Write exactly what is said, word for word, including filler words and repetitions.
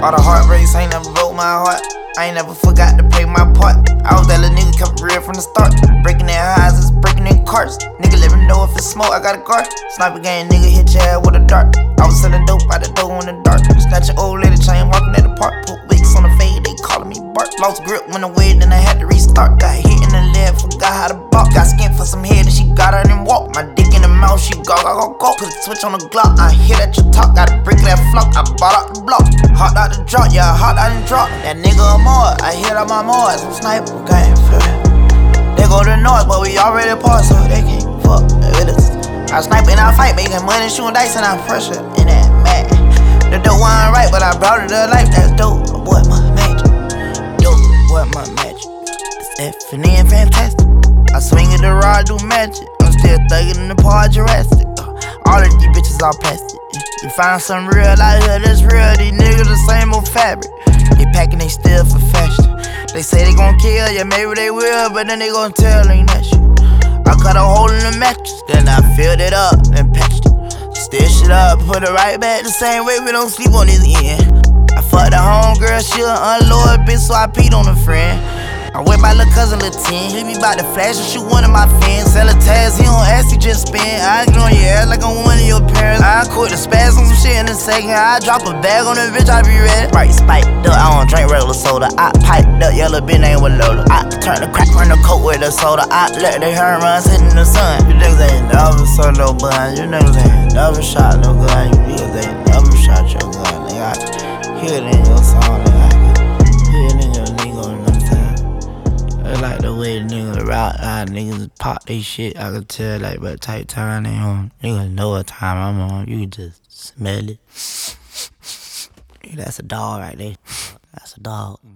All the heartbreaks ain't never broke my heart. I ain't never forgot to play my part. I was that little nigga, kept it real from the start. Breaking in houses, breaking in carts. Nigga let me know if it's smoke, I got a guard. Sniper gang, nigga hit your head with a dart. I was selling dope out the door in the dark. Snatch an old lady chain, walking at the park. Put wigs on the fade, they calling me Bart. Lost grip, went away, then I had to restart. Got hit in the leg, forgot how to balk. Got skin for some head, and she got her and walk. My dick in the mouth, she go, go, go, go. Put a switch on the Glock, I hit at your talk. Got a brick in that flock, I bought out the block. Hot out the drop, yeah, hot out the drop. That nigga a Mars, I hit out my Mars. I'm sniper, gang, feel it. They go to the north, but we already apart, so they can't fuck with us. I snipe and I fight, making money, shooting dice, and I pressure in that mat. The dope wasn't right, but I brought it to life. That's dope, boy, my magic. Dope, boy, my magic. It's effing and fantastic. I swing at the rod, do magic. I'm still thugging in the part Jurassic. Uh, all of these bitches all plastic. You find some real out here that's real. These niggas the same old fabric. They packing, they still for fashion. They say they gon' kill, yeah, maybe they will, but then they gon' tell, ain't that shit. I cut a hole in the mattress, then I filled it up and patched it. Stitched it up, put it right back the same way, we don't sleep on this end. I fucked the homegirl, she an unloyal bitch, so I peed on a friend. I'm with my little cousin, Lil ten. He be bout to flash and shoot one of my fans. Sell a task, he don't ask, he just spin. I get on your ass like I'm one of your parents. I quit the spaz on some shit in a second. I drop a bag on the bitch, I be ready. Right, spiked up, I don't drink regular soda. I piped up, yellow bitch name with Lola. I turn the crack, run the coat with the soda. I let the hair run, sit in the sun. You niggas ain't never sold no bun. You niggas ain't never shot no gun. You niggas ain't never shot your gun. Nigga, I hear it in your song, nigga. I hear it in your lingo, you know what I'm saying? I like the way the niggas rock, how niggas pop they shit. I can tell, like, but tight time they on. Niggas know what time I'm on. You can just smell it. That's a dog right there. That's a dog.